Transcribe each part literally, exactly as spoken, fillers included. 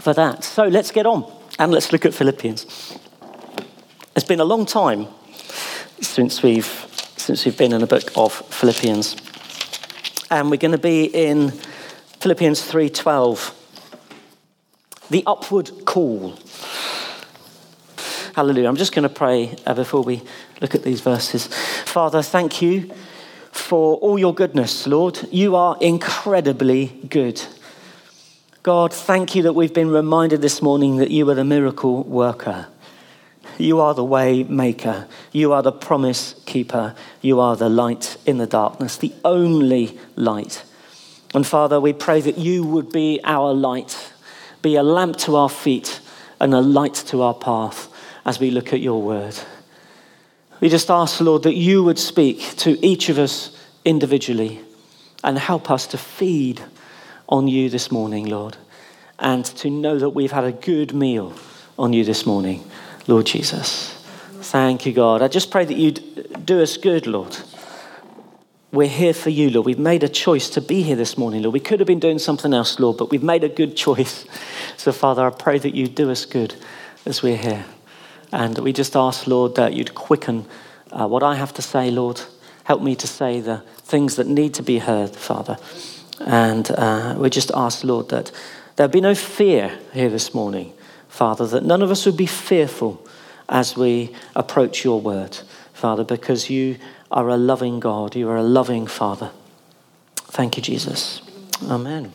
for that. So let's get on and let's look at Philippians. It's been a long time since we've since we've been in the book of Philippians. And we're going to be in Philippians three twelve. The upward call. Hallelujah. I'm just going to pray uh, before we look at these verses. Father, thank you for all your goodness, Lord. You are incredibly good. God, thank you that we've been reminded this morning that you are the miracle worker. You are the way maker. You are the promise keeper. You are the light in the darkness, the only light. And Father, we pray that you would be our light, be a lamp to our feet and a light to our path as we look at your word. We just ask, Lord, that you would speak to each of us individually and help us to feed on you this morning, Lord, and to know that we've had a good meal on you this morning, Lord Jesus. Thank you, God. I just pray that you'd do us good, Lord. We're here for you, Lord. We've made a choice to be here this morning, Lord. We could have been doing something else, Lord, but we've made a good choice. So, Father, I pray that you do us good as we're here. And we just ask, Lord, that you'd quicken uh, what I have to say, Lord. Help me to say the things that need to be heard, Father. And uh, we just ask, Lord, that there'll be no fear here this morning, Father, that none of us would be fearful as we approach your word, Father, because you are a loving God. You are a loving Father. Thank you, Jesus. Amen.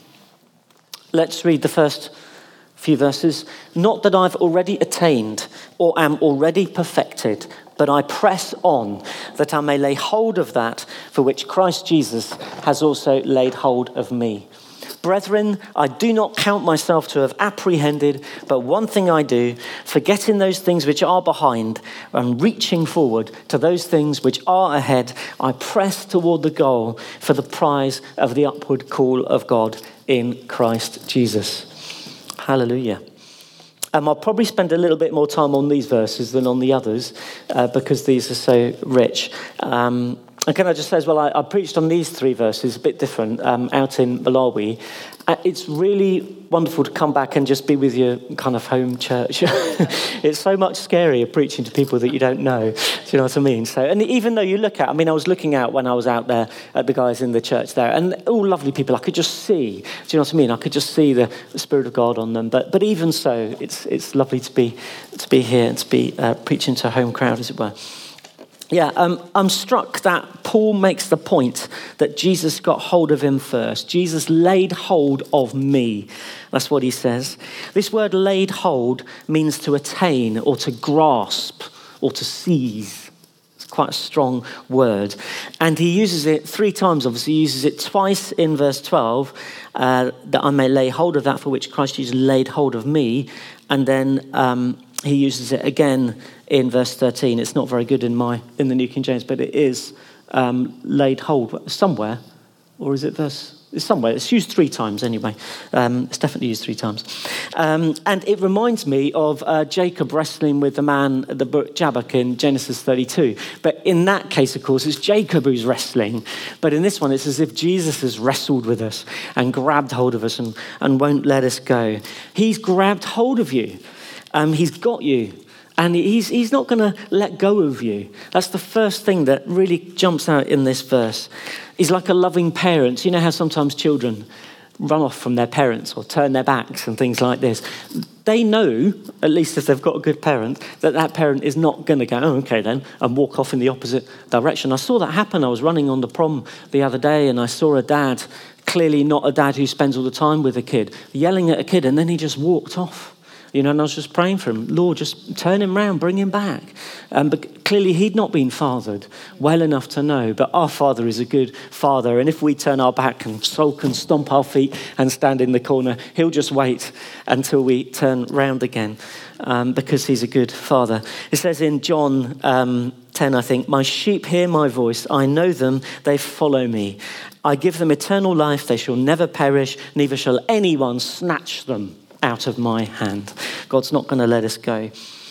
Let's read the first few verses. Not that I've already attained or am already perfected, but I press on that I may lay hold of that for which Christ Jesus has also laid hold of me. Brethren, I do not count myself to have apprehended, but one thing I do, forgetting those things which are behind and reaching forward to those things which are ahead, I press toward the goal for the prize of the upward call of God in Christ Jesus. Hallelujah. Um, I'll probably spend a little bit more time on these verses than on the others uh, because these are so rich. Um, and can I just say as well, I, I preached on these three verses, a bit different, um, out in Malawi. Uh, it's really wonderful to come back and just be with your kind of home church. It's so much scarier preaching to people that you don't know. Do you know what I mean? So, and even though you look at, I mean, I was looking out when I was out there at the guys in the church there, and all lovely people. I could just see. Do you know what I mean? I could just see the, the Spirit of God on them. But but even so, it's it's lovely to be to be here and to be uh, preaching to a home crowd, as it were. Yeah, um, I'm struck that Paul makes the point that Jesus got hold of him first. Jesus laid hold of me. That's what he says. This word laid hold means to attain or to grasp or to seize. It's quite a strong word. And he uses it three times, obviously. He uses it twice in verse twelve, uh, that I may lay hold of that for which Christ Jesus laid hold of me. And then um, he uses it again in verse thirteen. It's not very good in my in the New King James, but it is um, laid hold somewhere, or is it verse? It's somewhere. It's used three times anyway. Um, it's definitely used three times, um, and it reminds me of uh, Jacob wrestling with the man at the brook Jabbok in Genesis thirty-two. But in that case, of course, it's Jacob who's wrestling. But in this one, it's as if Jesus has wrestled with us and grabbed hold of us and, and won't let us go. He's grabbed hold of you. Um, he's got you. And he's he's not going to let go of you. That's the first thing that really jumps out in this verse. He's like a loving parent. You know how sometimes children run off from their parents or turn their backs and things like this. They know, at least if they've got a good parent, that that parent is not going to go, oh, okay then, and walk off in the opposite direction. I saw that happen. I was running on the prom the other day and I saw a dad, clearly not a dad who spends all the time with a kid, yelling at a kid, and then he just walked off. You know, and I was just praying for him. Lord, just turn him round, bring him back. Um, but clearly he'd not been fathered well enough to know. But our Father is a good Father. And if we turn our back and sulk and stomp our feet and stand in the corner, he'll just wait until we turn round again um, because he's a good Father. It says in John um, ten, I think, my sheep hear my voice. I know them. They follow me. I give them eternal life. They shall never perish. Neither shall anyone snatch them out of my hand. God's not going to let us go.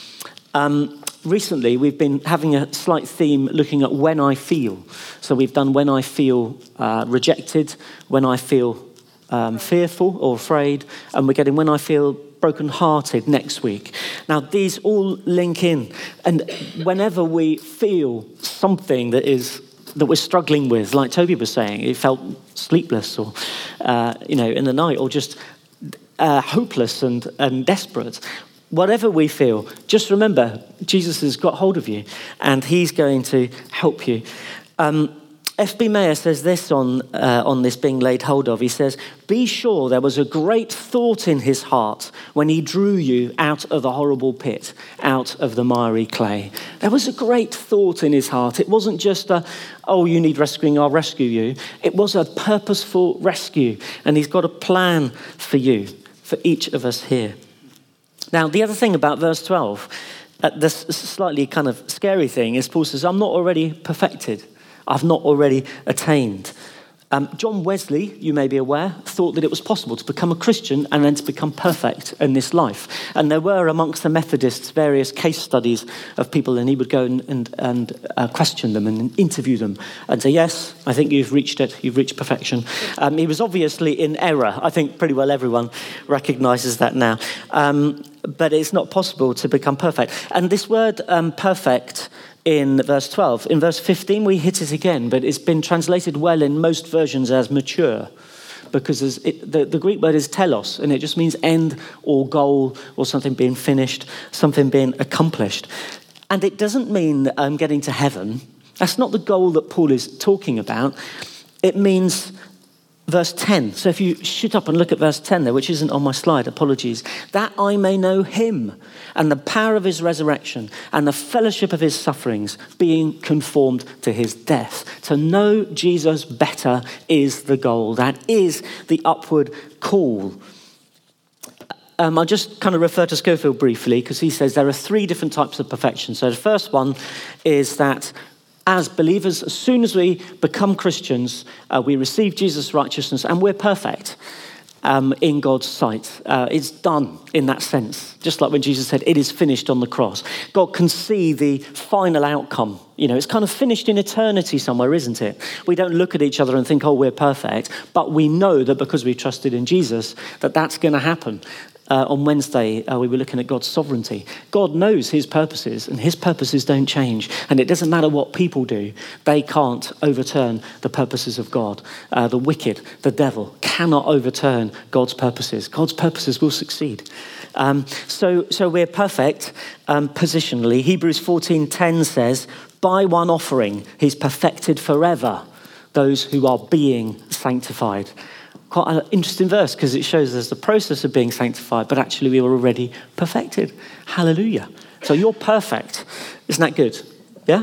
Um, recently, we've been having a slight theme looking at when I feel. So we've done when I feel uh, rejected, when I feel um, fearful or afraid, and we're getting when I feel brokenhearted next week. Now, these all link in, and whenever we feel something that is that we're struggling with, like Toby was saying, it felt sleepless, or uh, you know, in the night, or just uh, hopeless and and desperate. Whatever we feel, just remember, Jesus has got hold of you, and he's going to help you. Um, F B Mayer says this on uh, on this being laid hold of. He says, "Be sure there was a great thought in his heart when he drew you out of the horrible pit, out of the miry clay." There was a great thought in his heart. It wasn't just a, oh, you need rescuing, I'll rescue you. It was a purposeful rescue, and he's got a plan for you, for each of us here. Now, the other thing about verse twelve, uh, this slightly kind of scary thing, is Paul says, "I'm not already perfected. I've not already attained." Um, John Wesley, you may be aware, thought that it was possible to become a Christian and then to become perfect in this life. And there were amongst the Methodists various case studies of people, and he would go and, and, and uh, question them and interview them and say, yes, I think you've reached it, you've reached perfection. Um, he was obviously in error. I think pretty well everyone recognises that now. Um, but it's not possible to become perfect. And this word um, perfect in verse twelve. In verse fifteen, we hit it again, but it's been translated well in most versions as mature, because it, the, the Greek word is telos, and it just means end or goal or something being finished, something being accomplished. And it doesn't mean um, getting to heaven. That's not the goal that Paul is talking about. It means verse ten. So if you shoot up and look at verse ten there, which isn't on my slide, apologies. "That I may know him and the power of his resurrection and the fellowship of his sufferings, being conformed to his death." To know Jesus better is the goal. That is the upward call. Um, I'll just kind of refer to Scofield briefly, because he says there are three different types of perfection. So the first one is that as believers, as soon as we become Christians, uh, we receive Jesus' righteousness and we're perfect um, in God's sight. Uh, it's done in that sense. Just like when Jesus said, "It is finished" on the cross. God can see the final outcome. You know, it's kind of finished in eternity somewhere, isn't it? We don't look at each other and think, oh, we're perfect. But we know that because we trusted in Jesus, that that's going to happen. Uh, on Wednesday, uh, we were looking at God's sovereignty. God knows his purposes, and his purposes don't change. And it doesn't matter what people do. They can't overturn the purposes of God. Uh, the wicked, the devil, cannot overturn God's purposes. God's purposes will succeed. Um, so, so we're perfect um, positionally. Hebrews fourteen ten says, "By one offering, he's perfected forever those who are being sanctified." Quite an interesting verse, because it shows us the process of being sanctified, but actually we were already perfected. Hallelujah. So you're perfect. Isn't that good? Yeah?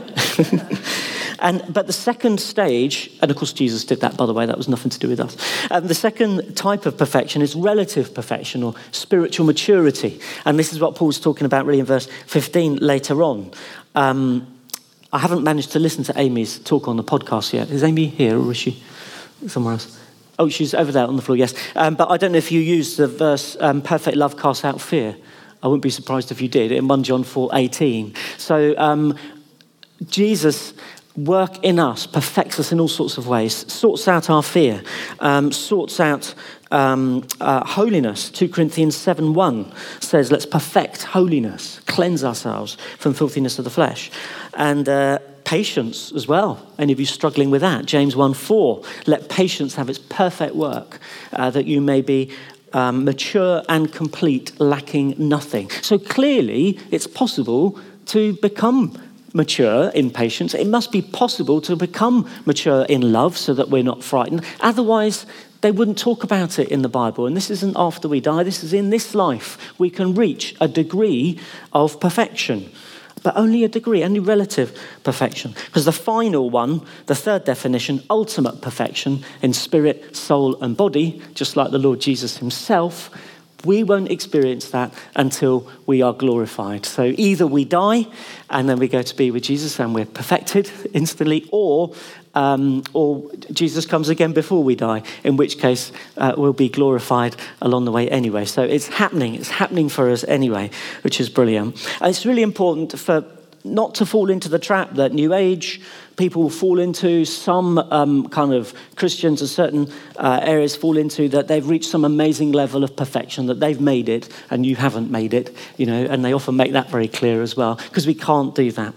and But the second stage, and of course Jesus did that, by the way, that was nothing to do with us. Um, the second type of perfection is relative perfection, or spiritual maturity. And this is what Paul's talking about really in verse fifteen later on. Um, I haven't managed to listen to Amy's talk on the podcast yet. Is Amy here, or is she somewhere else? Oh, she's over there on the floor, yes. Um, but I don't know if you used the verse, um, perfect love casts out fear. I wouldn't be surprised if you did, in First John four eighteen. So um, Jesus' work in us perfects us in all sorts of ways, sorts out our fear, um, sorts out um, uh, holiness. Second Corinthians seven one says, let's perfect holiness, cleanse ourselves from filthiness of the flesh. And uh, patience as well. Any of you struggling with that? James one four, let patience have its perfect work, uh, that you may be um, mature and complete, lacking nothing. So clearly, it's possible to become mature in patience. It must be possible to become mature in love so that we're not frightened. Otherwise, they wouldn't talk about it in the Bible. And this isn't after we die. This is in this life. We can reach a degree of perfection. But only a degree, only relative perfection. Because the final one, the third definition, ultimate perfection in spirit, soul, and body, just like the Lord Jesus himself, we won't experience that until we are glorified. So either we die and then we go to be with Jesus and we're perfected instantly, or um, or Jesus comes again before we die, in which case uh, we'll be glorified along the way anyway. So it's happening. It's happening for us anyway, which is brilliant. And it's really important for not to fall into the trap that New Age people fall into, some um, kind of Christians in certain uh, areas fall into, that they've reached some amazing level of perfection, that they've made it and you haven't made it, you know, and they often make that very clear as well, because we can't do that.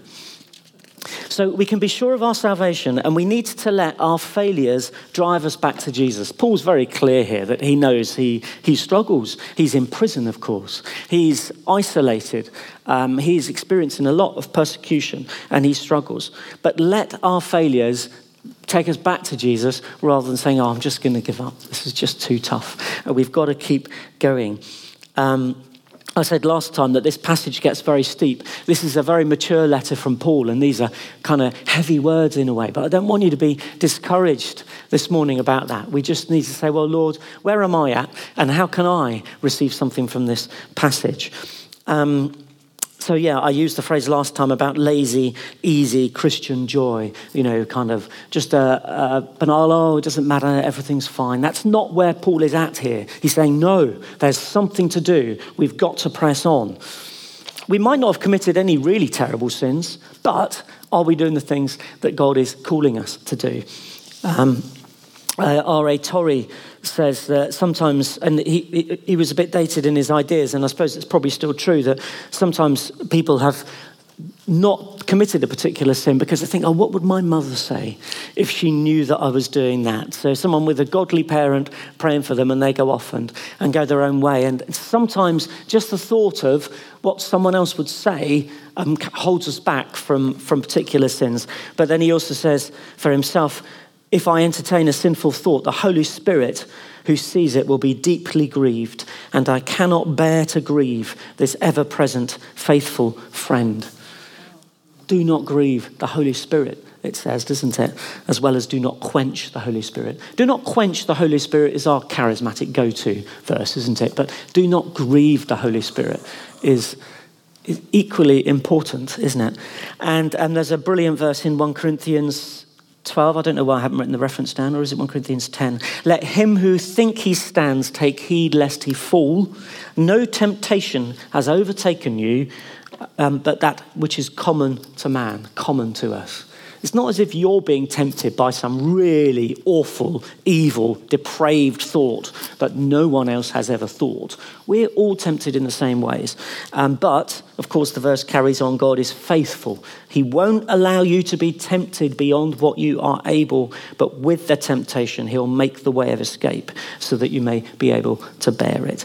So we can be sure of our salvation, and we need to let our failures drive us back to Jesus. Paul's very clear here that he knows he, he struggles. He's in prison, of course. He's isolated. Um, he's experiencing a lot of persecution, and he struggles. But let our failures take us back to Jesus rather than saying, oh, I'm just going to give up. This is just too tough. And we've got to keep going. Um, I said last time that this passage gets very steep. This is a very mature letter from Paul, and these are kind of heavy words in a way. But I don't want you to be discouraged this morning about that. We just need to say, well, Lord, where am I at? And how can I receive something from this passage? Um, So yeah, I used the phrase last time about lazy, easy Christian joy, you know, kind of just a, a banal, oh, it doesn't matter, everything's fine. That's not where Paul is at here. He's saying, no, there's something to do. We've got to press on. We might not have committed any really terrible sins, but are we doing the things that God is calling us to do? Um, uh, R A Torrey says that sometimes, and he, he he was a bit dated in his ideas, and I suppose it's probably still true, that sometimes people have not committed a particular sin because they think, oh, what would my mother say if she knew that I was doing that? So someone with a godly parent praying for them, and they go off and, and go their own way. And sometimes just the thought of what someone else would say um, holds us back from, from particular sins. But then he also says for himself, if I entertain a sinful thought, the Holy Spirit who sees it will be deeply grieved, and I cannot bear to grieve this ever-present faithful friend. Do not grieve the Holy Spirit, it says, doesn't it? As well as do not quench the Holy Spirit. Do not quench the Holy Spirit is our charismatic go-to verse, isn't it? But do not grieve the Holy Spirit is, is equally important, isn't it? And, and there's a brilliant verse in First Corinthians twelve, I don't know why I haven't written the reference down, or is it First Corinthians ten? Let him who think he stands take heed lest he fall. No temptation has overtaken you, um, but that which is common to man, common to us. It's not as if you're being tempted by some really awful, evil, depraved thought that no one else has ever thought. We're all tempted in the same ways. Um, but, of course, the verse carries on, God is faithful. He won't allow you to be tempted beyond what you are able, but with the temptation, he'll make the way of escape so that you may be able to bear it.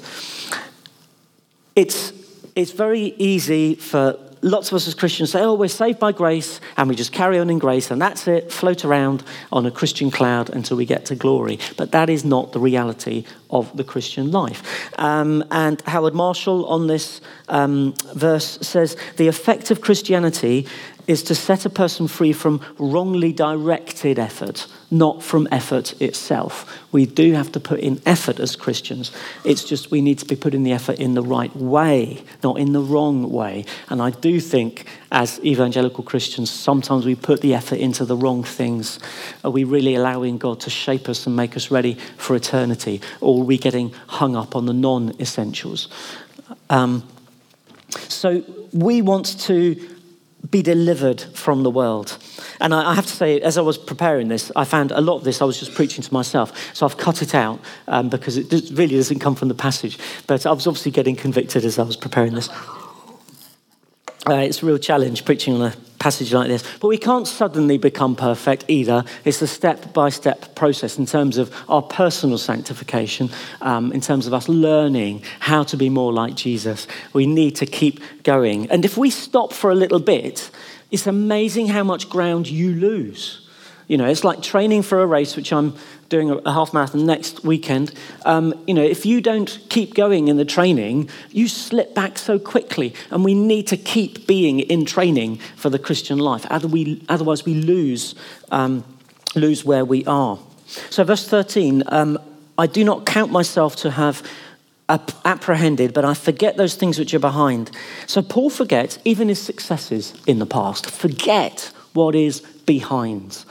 It's, it's very easy for lots of us as Christians say, oh, we're saved by grace, and we just carry on in grace, and that's it, float around on a Christian cloud until we get to glory. But that is not the reality of the Christian life. Um, and Howard Marshall on this um, verse says, the effect of Christianity is to set a person free from wrongly directed effort, not from effort itself. We do have to put in effort as Christians. It's just we need to be putting the effort in the right way, not in the wrong way. And I do think as evangelical Christians, sometimes we put the effort into the wrong things. Are we really allowing God to shape us and make us ready for eternity? Or are we getting hung up on the non-essentials? Um, so we want to be delivered from the world. And I have to say, as I was preparing this, I found a lot of this I was just preaching to myself. So I've cut it out um, because it really doesn't come from the passage. But I was obviously getting convicted as I was preparing this. Uh, it's a real challenge preaching on a passage like this. But we can't suddenly become perfect either. It's a step-by-step process in terms of our personal sanctification, um, in terms of us learning how to be more like Jesus. We need to keep going. And if we stop for a little bit, it's amazing how much ground you lose. You know, it's like training for a race, which I'm doing a half marathon next weekend. Um, you know, if you don't keep going in the training, you slip back so quickly. And we need to keep being in training for the Christian life. Otherwise, we lose um, lose where we are. So, verse thirteen: um, I do not count myself to have apprehended, but I forget those things which are behind. So Paul forgets even his successes in the past. Forget what is behind.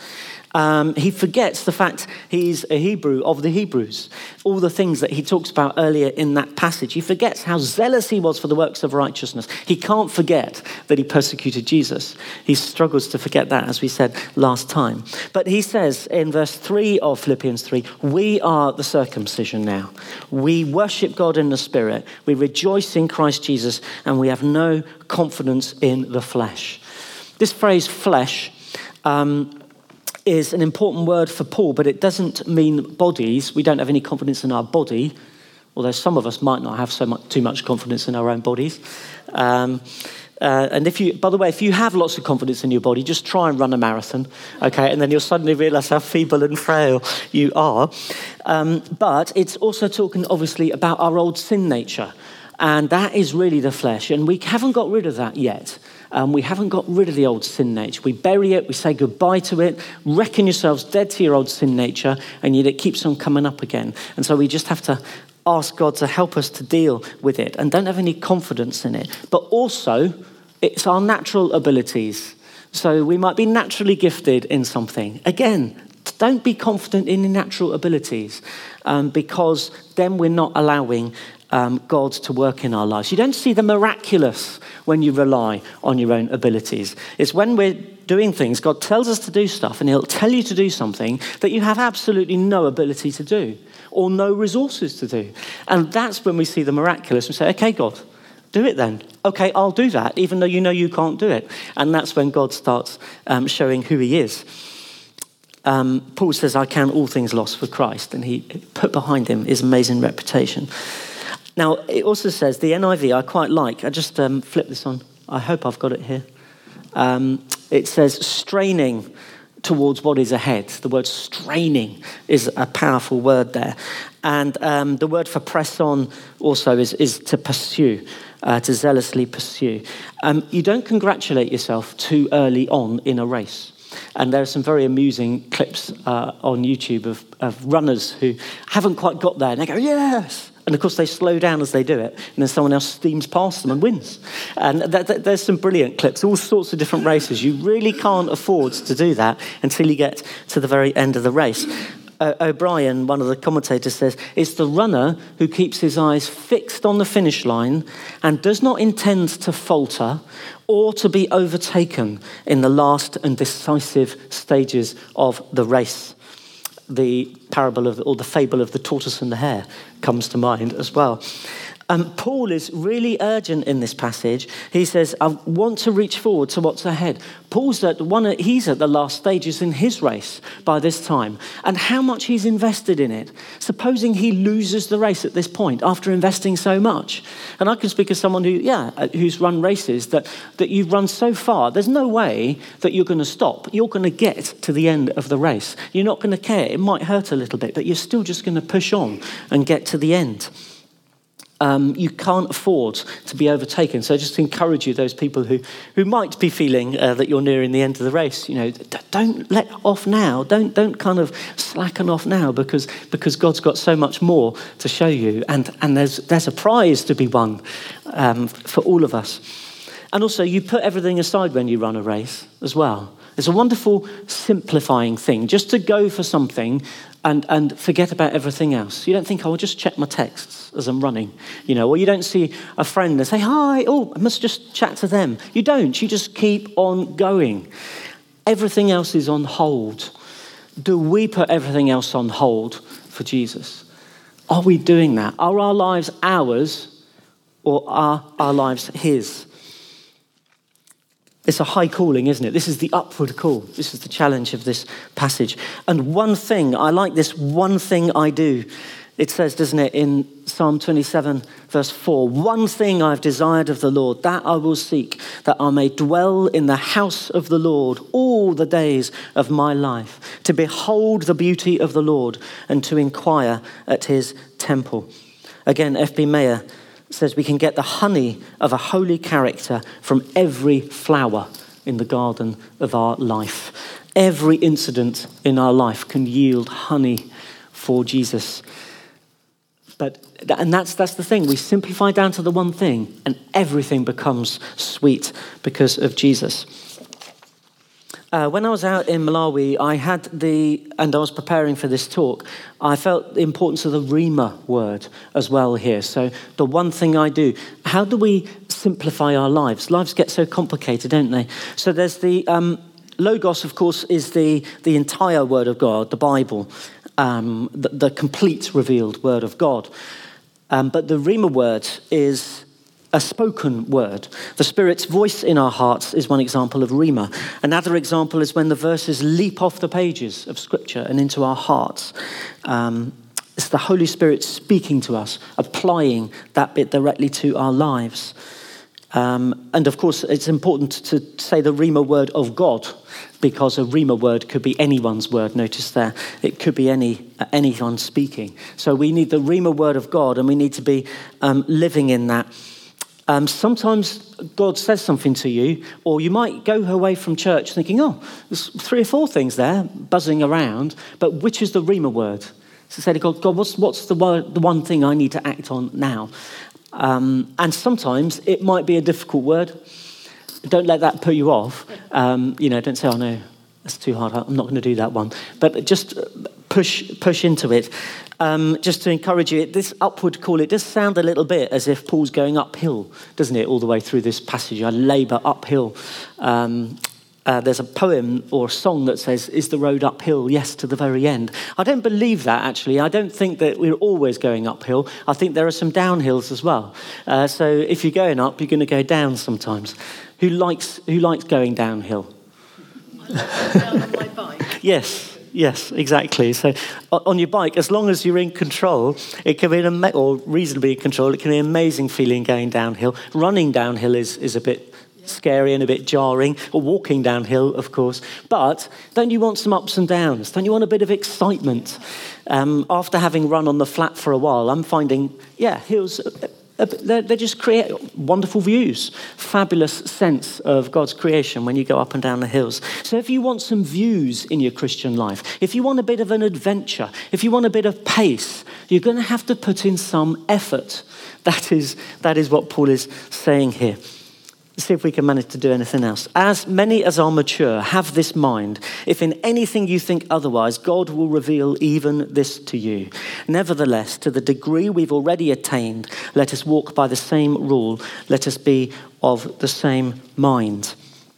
Um, he forgets the fact he's a Hebrew of the Hebrews. All the things that he talks about earlier in that passage. He forgets how zealous he was for the works of righteousness. He can't forget that he persecuted Jesus. He struggles to forget that, as we said last time. But he says in verse three of Philippians three, we are the circumcision now. We worship God in the Spirit. We rejoice in Christ Jesus, and we have no confidence in the flesh. This phrase, flesh, um, is an important word for Paul, but it doesn't mean bodies. We don't have any confidence in our body, although some of us might not have so much too much confidence in our own bodies. Um, uh, and if you, by the way, if you have lots of confidence in your body, just try and run a marathon, okay? And then you'll suddenly realise how feeble and frail you are. Um, but it's also talking, obviously, about our old sin nature. And that is really the flesh. And we haven't got rid of that yet. Um, we haven't got rid of the old sin nature. We bury it, we say goodbye to it, reckon yourselves dead to your old sin nature, and yet it keeps on coming up again. And so we just have to ask God to help us to deal with it and don't have any confidence in it. But also, it's our natural abilities. So we might be naturally gifted in something. Again, don't be confident in your natural abilities um, because then we're not allowing Um, God to work in our lives. You don't see the miraculous when you rely on your own abilities. It's when we're doing things, God tells us to do stuff, and he'll tell you to do something that you have absolutely no ability to do or no resources to do. And that's when we see the miraculous and say, okay, God, do it then. Okay, I'll do that, even though you know you can't do it. And that's when God starts um, showing who he is. Um, Paul says, I count all things lost for Christ, and he put behind him his amazing reputation. Now, it also says, the N I V I quite like, I just um, flip this on, I hope I've got it here. Um, it says, straining towards what is ahead. The word straining is a powerful word there. And um, the word for press on also is, is to pursue, uh, to zealously pursue. Um, you don't congratulate yourself too early on in a race. And there are some very amusing clips uh, on YouTube of, of runners who haven't quite got there. And they go, yes! And of course, they slow down as they do it. And then someone else steams past them and wins. And th- th- there's some brilliant clips, all sorts of different races. You really can't afford to do that until you get to the very end of the race. Uh, O'Brien, one of the commentators, says, it's the runner who keeps his eyes fixed on the finish line and does not intend to falter or to be overtaken in the last and decisive stages of the race. The parable of, or the fable of the tortoise and the hare comes to mind as well. Um, Paul is really urgent in this passage. He says, I want to reach forward to what's ahead. Paul's at one, he's at the last stages in his race by this time. And how much he's invested in it. Supposing he loses the race at this point after investing so much. And I can speak as someone who, yeah, who's run races that, that you've run so far. There's no way that you're going to stop. You're going to get to the end of the race. You're not going to care. It might hurt a little bit, but you're still just going to push on and get to the end. Um, you can't afford to be overtaken. So I just encourage you, those people who, who might be feeling uh, that you're nearing the end of the race, you know, d- don't let off now. Don't don't kind of slacken off now because because God's got so much more to show you, and and there's there's a prize to be won um, for all of us. And also, you put everything aside when you run a race as well. It's a wonderful simplifying thing, just to go for something and, and forget about everything else. You don't think, oh, I'll just check my texts as I'm running, you know, or you don't see a friend and say, hi, oh, I must just chat to them. You don't. You just keep on going. Everything else is on hold. Do we put everything else on hold for Jesus? Are we doing that? Are our lives ours, or are our lives his? It's a high calling, isn't it? This is the upward call. This is the challenge of this passage. And one thing, I like this, one thing I do. It says, doesn't it, in Psalm twenty-seven, verse four, one thing I've desired of the Lord, that I will seek, that I may dwell in the house of the Lord all the days of my life, to behold the beauty of the Lord and to inquire at his temple. Again, F B Meyer says we can get the honey of a holy character from every flower in the garden of our life. Every incident in our life can yield honey for Jesus. But and that's that's the thing. We simplify down to the one thing, and everything becomes sweet because of Jesus. Uh, when I was out in Malawi, I had the, and I was preparing for this talk, I felt the importance of the Rhema word as well here. So the one thing I do, how do we simplify our lives? Lives get so complicated, don't they? So there's the, um, Logos, of course, is the, the entire word of God, the Bible, um, the, the complete revealed word of God. Um, but the Rhema word is a spoken word. The Spirit's voice in our hearts is one example of Rhema. Another example is when the verses leap off the pages of Scripture and into our hearts. Um, it's the Holy Spirit speaking to us, applying that bit directly to our lives. Um, and of course, it's important to say the Rhema word of God, because a Rhema word could be anyone's word. Notice there, it could be any uh, anyone speaking. So we need the Rhema word of God, and we need to be um, living in that. Um, sometimes God says something to you, or you might go away from church thinking, oh, there's three or four things there buzzing around, but which is the Rhema word? So say to God, God, what's, what's the, word, the one thing I need to act on now? Um, and sometimes it might be a difficult word. Don't let that put you off. Um, you know, don't say, oh no, that's too hard. I'm not going to do that one. But just push push into it. Um, just to encourage you, this upward call, it does sound a little bit as if Paul's going uphill, doesn't it, all the way through this passage? I labour uphill. Um, uh, there's a poem or a song that says, is the road uphill? Yes, to the very end. I don't believe that, actually. I don't think that we're always going uphill. I think there are some downhills as well. Uh, so if you're going up, you're going to go down sometimes. Who likes, who likes going downhill? I like going down on my bike. Yes. Yes, exactly. So on your bike, as long as you're in control, it can be an ama- or reasonably in control, it can be an amazing feeling going downhill. Running downhill is, is a bit scary and a bit jarring, or walking downhill, of course. But don't you want some ups and downs? Don't you want a bit of excitement? Um, after having run on the flat for a while, I'm finding, yeah, hills... They just create wonderful views, fabulous sense of God's creation when you go up and down the hills. So if you want some views in your Christian life, if you want a bit of an adventure, if you want a bit of pace, you're going to have to put in some effort. That is, that is what Paul is saying here. Let's see if we can manage to do anything else. As many as are mature, have this mind. If in anything you think otherwise, God will reveal even this to you. Nevertheless, to the degree we've already attained, let us walk by the same rule. Let us be of the same mind.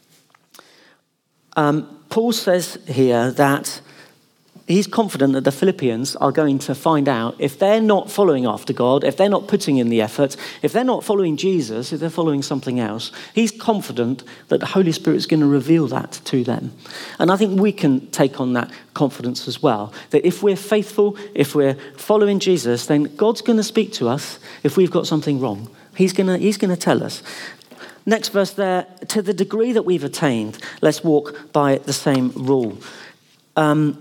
Um, Paul says here that he's confident that the Philippians are going to find out if they're not following after God, if they're not putting in the effort, if they're not following Jesus, if they're following something else, he's confident that the Holy Spirit is going to reveal that to them. And I think we can take on that confidence as well, that if we're faithful, if we're following Jesus, then God's going to speak to us if we've got something wrong. He's going to, he's going to tell us. Next verse there, to the degree that we've attained, let's walk by the same rule. Um,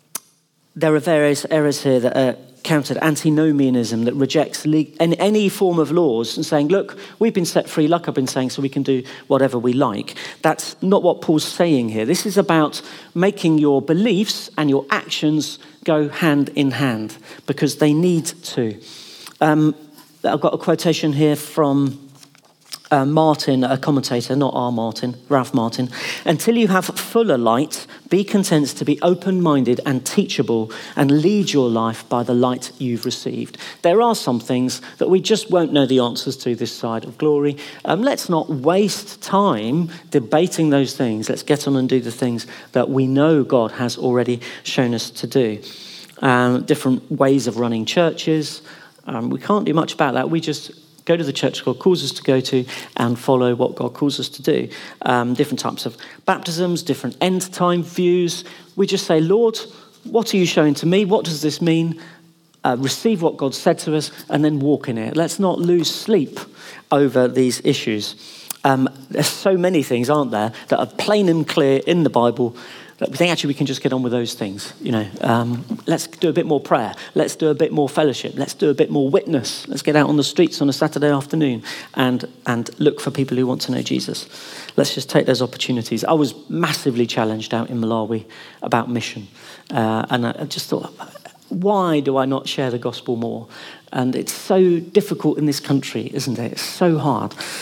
There are various errors here that are countered. Antinomianism that rejects le- any form of laws and saying, look, we've been set free, like I've been saying, so we can do whatever we like. That's not what Paul's saying here. This is about making your beliefs and your actions go hand in hand, because they need to. Um, I've got a quotation here from Uh, Martin, a commentator, not our Martin, Ralph Martin. Until you have fuller light, be content to be open-minded and teachable and lead your life by the light you've received. There are some things that we just won't know the answers to this side of glory. Um, let's not waste time debating those things. Let's get on and do the things that we know God has already shown us to do. Um, different ways of running churches. Um, we can't do much about that. We just go to the church God calls us to go to and follow what God calls us to do. Um, different types of baptisms, different end time views. We just say, Lord, what are you showing to me? What does this mean? Uh, receive what God said to us and then walk in it. Let's not lose sleep over these issues. Um, there's so many things, aren't there, that are plain and clear in the Bible that we think actually we can just get on with those things. You know, um, let's do a bit more prayer. Let's do a bit more fellowship. Let's do a bit more witness. Let's get out on the streets on a Saturday afternoon and and look for people who want to know Jesus. Let's just take those opportunities. I was massively challenged out in Malawi about mission, uh, and I just thought, why do I not share the gospel more? And it's so difficult in this country, isn't it? It's so hard.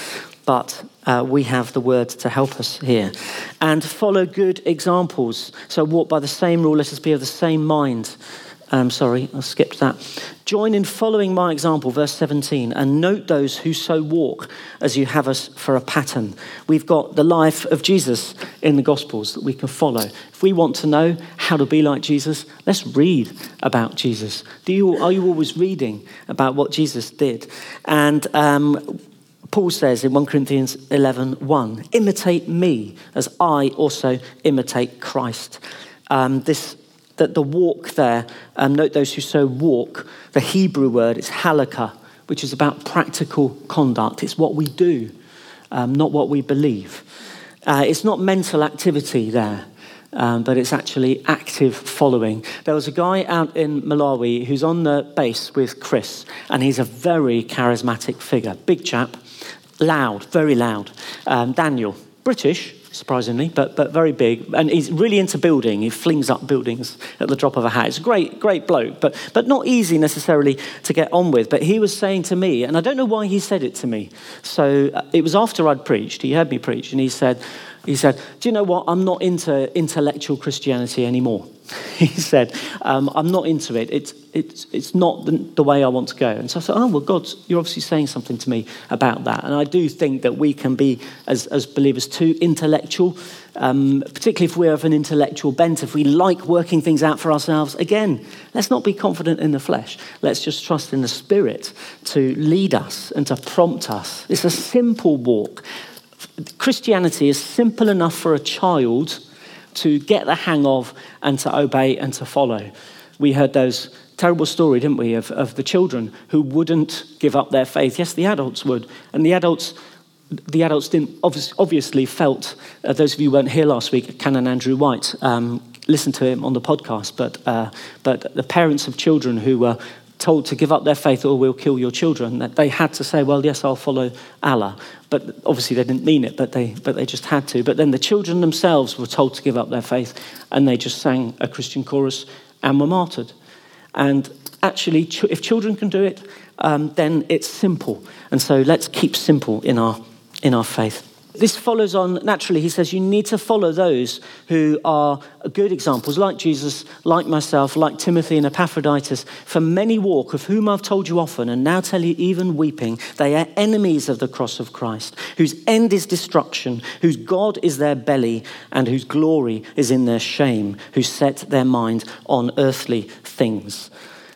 but uh, we have the word to help us here. And follow good examples. So walk by the same rule, let us be of the same mind. Um, sorry, I skipped that. Join in following my example, verse seventeen, and note those who so walk as you have us for a pattern. We've got the life of Jesus in the Gospels that we can follow. If we want to know how to be like Jesus, let's read about Jesus. Do you, are you always reading about what Jesus did? And um, Paul says in First Corinthians eleven one, imitate me as I also imitate Christ. Um, this That the walk there, um, note those who so walk, the Hebrew word is halakha, which is about practical conduct. It's what we do, um, not what we believe. Uh, it's not mental activity there, um, but it's actually active following. There was a guy out in Malawi who's on the base with Chris, and he's a very charismatic figure. Big chap, loud, very loud. Um, Daniel, British, surprisingly, but but very big. And he's really into building. He flings up buildings at the drop of a hat. It's a great, great bloke, but but not easy necessarily to get on with. But he was saying to me, and I don't know why he said it to me. So uh, it was after I'd preached. He heard me preach, and he said, he said, do you know what? I'm not into intellectual Christianity anymore. He said, um, I'm not into it. It's it's it's not the, the way I want to go. And so I said, oh, well, God, you're obviously saying something to me about that. And I do think that we can be, as, as believers, too intellectual, um, particularly if we're of an intellectual bent, if we like working things out for ourselves. Again, let's not be confident in the flesh. Let's just trust in the Spirit to lead us and to prompt us. It's a simple walk. Christianity is simple enough for a child to get the hang of and to obey and to follow. We heard those terrible story, didn't we, of, of the children who wouldn't give up their faith. Yes, the adults would. And the adults the adults didn't obviously felt, uh, those of you who weren't here last week, Canon Andrew White, um, listened to him on the podcast, but uh, but the parents of children who were told to give up their faith or we'll kill your children, that they had to say, well, yes, I'll follow Allah. But obviously they didn't mean it, but they but they just had to. But then the children themselves were told to give up their faith, and they just sang a Christian chorus and were martyred. And actually, ch- if children can do it, um, then it's simple. And so let's keep simple in our in our faith. This follows on naturally. He says you need to follow those who are good examples, like Jesus, like myself, like Timothy and Epaphroditus. For many walk, of whom I've told you often, and now tell you even weeping, they are enemies of the cross of Christ, whose end is destruction, whose God is their belly, and whose glory is in their shame, who set their mind on earthly things.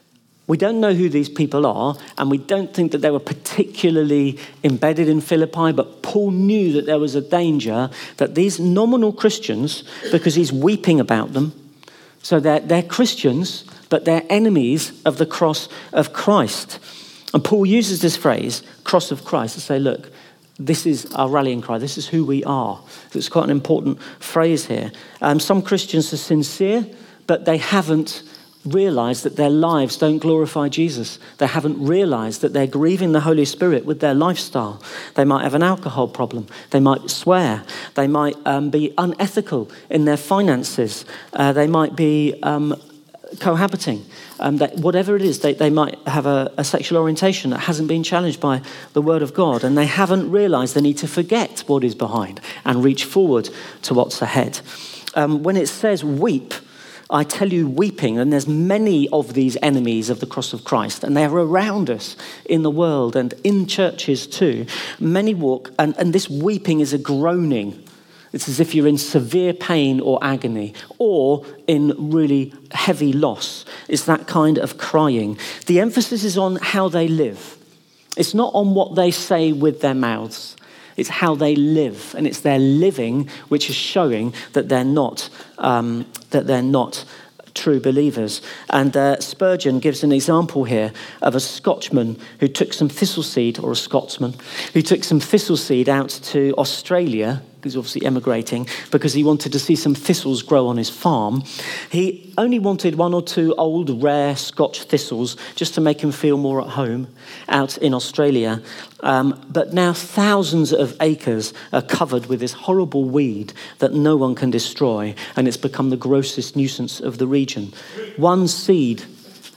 We don't know who these people are, and we don't think that they were particularly embedded in Philippi, but Paul knew that there was a danger that these nominal Christians, because he's weeping about them, so they're, they're Christians, but they're enemies of the cross of Christ. And Paul uses this phrase, cross of Christ, to say, look, this is our rallying cry. This is who we are. So it's quite an important phrase here. Um, some Christians are sincere, but they haven't realize that their lives don't glorify Jesus. They haven't realized that they're grieving the Holy Spirit with their lifestyle. They might have an alcohol problem. They might swear. They might um, be unethical in their finances. Uh, they might be um, cohabiting. Um, that whatever it is, they, they might have a, a sexual orientation that hasn't been challenged by the Word of God, and they haven't realized they need to forget what is behind and reach forward to what's ahead. Um, when it says weep, I tell you weeping, and there's many of these enemies of the cross of Christ, and they're around us in the world and in churches too. Many walk, and, and this weeping is a groaning. It's as if you're in severe pain or agony, or in really heavy loss. It's that kind of crying. The emphasis is on how they live. It's not on what they say with their mouths. It's how they live, and it's their living which is showing that they're not um, that they're not true believers. And uh, Spurgeon gives an example here of a Scotchman who took some thistle seed, or a Scotsman who took some thistle seed out to Australia. He's obviously emigrating because he wanted to see some thistles grow on his farm. He only wanted one or two old, rare Scotch thistles just to make him feel more at home out in Australia. Um, but now thousands of acres are covered with this horrible weed that no one can destroy, and it's become the grossest nuisance of the region. One seed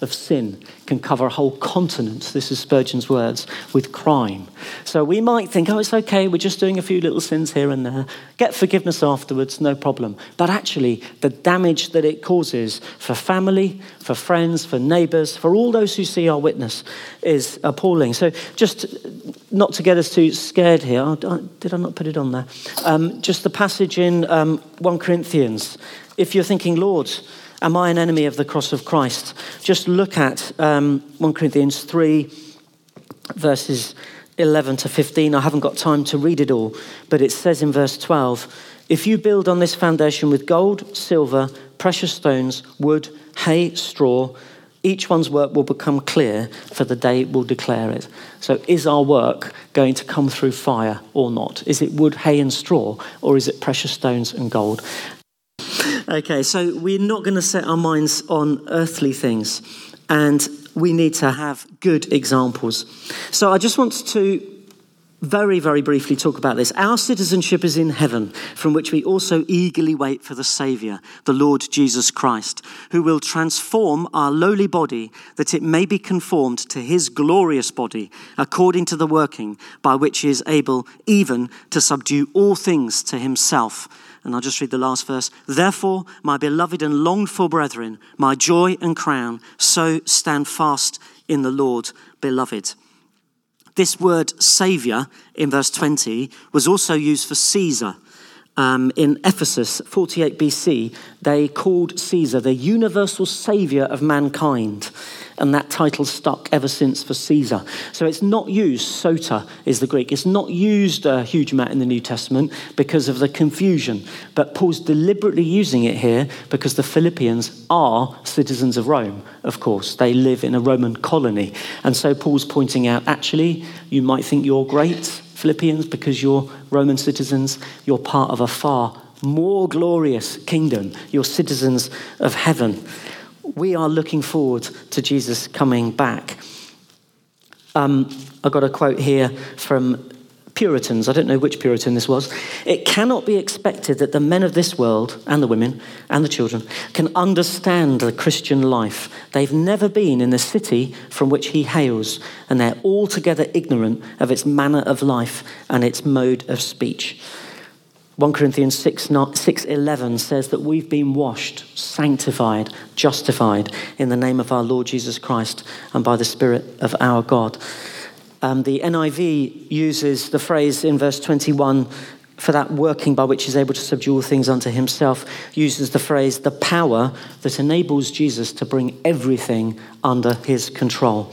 of sin can cover a whole continent, this is Spurgeon's words, with crime. So we might think, oh, it's okay, we're just doing a few little sins here and there. Get forgiveness afterwards, no problem. But actually, the damage that it causes for family, for friends, for neighbours, for all those who see our witness is appalling. So just not to get us too scared here, oh, did I not put it on there? Um, just the passage in um, First Corinthians. If you're thinking, Lord, am I an enemy of the cross of Christ? Just look at um, First Corinthians three, verses eleven to fifteen. I haven't got time to read it all, but it says in verse twelve, if you build on this foundation with gold, silver, precious stones, wood, hay, straw, each one's work will become clear, for the day will declare it. So is our work going to come through fire or not? Is it wood, hay and straw, or is it precious stones and gold? Okay, so we're not going to set our minds on earthly things, and we need to have good examples. So I just want to very, very briefly talk about this. Our citizenship is in heaven, from which we also eagerly wait for the Saviour, the Lord Jesus Christ, who will transform our lowly body that it may be conformed to his glorious body, according to the working by which he is able even to subdue all things to himself. And I'll just read the last verse. Therefore, my beloved and longed for brethren, my joy and crown, so stand fast in the Lord, beloved. This word saviour in verse twenty was also used for Caesar. Um, in Ephesus, forty-eight B C, they called Caesar the universal saviour of mankind. And that title stuck ever since for Caesar. So it's not used, sota is the Greek. It's not used a huge amount in the New Testament because of the confusion. But Paul's deliberately using it here because the Philippians are citizens of Rome, of course. They live in a Roman colony. And so Paul's pointing out, actually, you might think you're great, Philippians, because you're Roman citizens. You're part of a far more glorious kingdom. You're citizens of heaven. We are looking forward to Jesus coming back. Um, I got a quote here from Puritans. I don't know which Puritan this was. It cannot be expected that the men of this world, and the women, and the children, can understand the Christian life. They've never been in the city from which he hails, and they're altogether ignorant of its manner of life and its mode of speech. First Corinthians six eleven says that we've been washed, sanctified, justified in the name of our Lord Jesus Christ and by the Spirit of our God. Um, the N I V uses the phrase in verse twenty-one for that working by which he's able to subdue all things unto himself, uses the phrase the power that enables Jesus to bring everything under his control.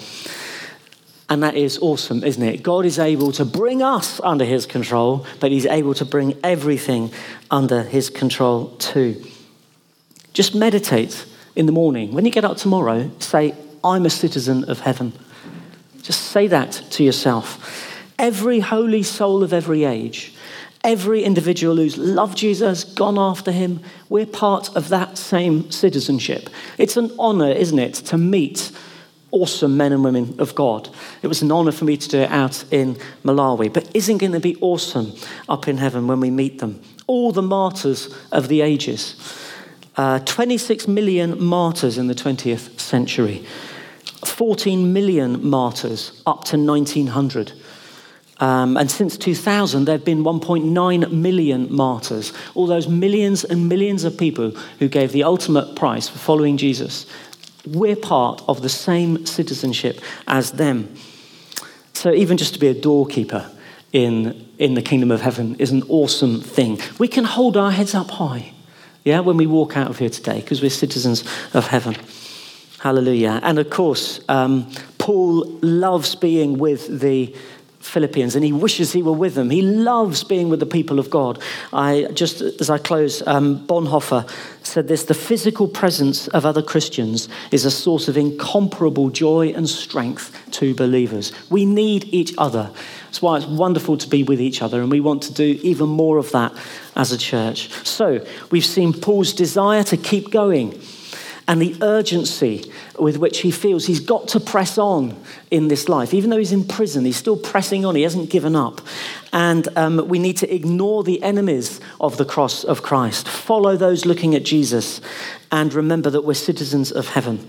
And that is awesome, isn't it? God is able to bring us under his control, but he's able to bring everything under his control too. Just meditate in the morning. When you get up tomorrow, say, I'm a citizen of heaven. Just say that to yourself. Every holy soul of every age, every individual who's loved Jesus, gone after him, we're part of that same citizenship. It's an honor, isn't it, to meet awesome men and women of God. It was an honor for me to do it out in Malawi, but isn't going to be awesome up in heaven when we meet them? All the martyrs of the ages. Uh, twenty-six million martyrs in the twentieth century. fourteen million martyrs up to nineteen hundred. Um, and since two thousand, there have been one point nine million martyrs. All those millions and millions of people who gave the ultimate price for following Jesus. We're part of the same citizenship as them. So even just to be a doorkeeper in, in the kingdom of heaven is an awesome thing. We can hold our heads up high, yeah, when we walk out of here today, because we're citizens of heaven. Hallelujah. And of course, um, Paul loves being with the Philippians, and he wishes he were with them. He loves being with the people of God. I just, as I close, um, Bonhoeffer said this: the physical presence of other Christians is a source of incomparable joy and strength to believers. We need each other. That's why it's wonderful to be with each other, and we want to do even more of that as a church. So we've seen Paul's desire to keep going, and the urgency with which he feels he's got to press on in this life. Even though he's in prison, he's still pressing on. He hasn't given up. And um, we need to ignore the enemies of the cross of Christ. Follow those looking at Jesus. And remember that we're citizens of heaven.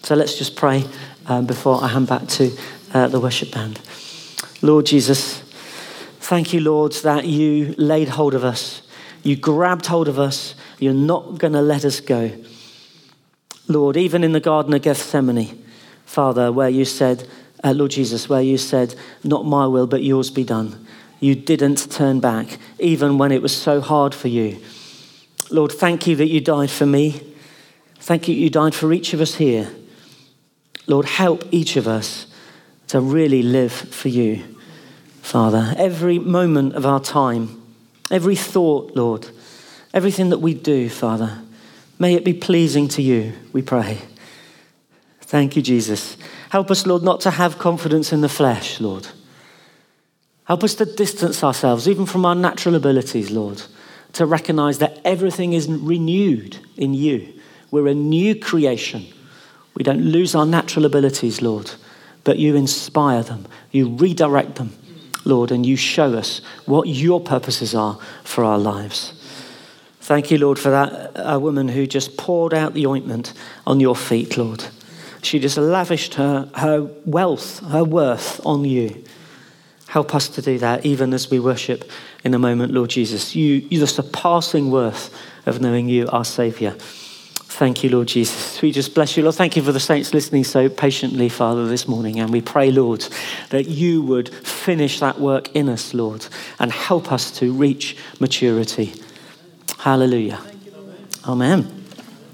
So let's just pray um, before I hand back to uh, the worship band. Lord Jesus, thank you, Lord, that you laid hold of us. You grabbed hold of us. You're not going to let us go. Lord, even in the Garden of Gethsemane, Father, where you said, uh, Lord Jesus, where you said, not my will, but yours be done. You didn't turn back, even when it was so hard for you. Lord, thank you that you died for me. Thank you you died for each of us here. Lord, help each of us to really live for you, Father. Every moment of our time, every thought, Lord, everything that we do, Father, may it be pleasing to you, we pray. Thank you, Jesus. Help us, Lord, not to have confidence in the flesh, Lord. Help us to distance ourselves, even from our natural abilities, Lord, to recognize that everything is renewed in you. We're a new creation. We don't lose our natural abilities, Lord, but you inspire them, you redirect them, Lord, and you show us what your purposes are for our lives. Thank you, Lord, for that a woman who just poured out the ointment on your feet, Lord. She just lavished her, her wealth, her worth on you. Help us to do that even as we worship in a moment, Lord Jesus. You, you're the surpassing worth of knowing you, our Saviour. Thank you, Lord Jesus. We just bless you, Lord. Thank you for the saints listening so patiently, Father, this morning. And we pray, Lord, that you would finish that work in us, Lord, and help us to reach maturity. Hallelujah. Amen.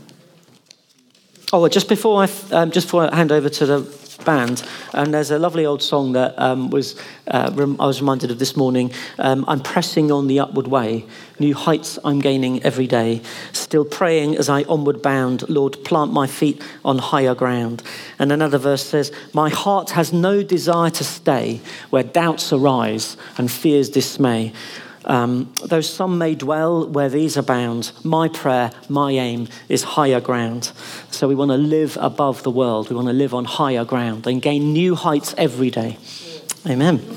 Oh, just before I um, just before I hand over to the band, and there's a lovely old song that um, was uh, rem- I was reminded of this morning. Um, I'm pressing on the upward way, new heights I'm gaining every day. Still praying as I onward bound, Lord, plant my feet on higher ground. And another verse says, my heart has no desire to stay where doubts arise and fears dismay. Um, though some may dwell where these abound, my prayer, my aim is higher ground. So we want to live above the world. We want to live on higher ground and gain new heights every day. Amen.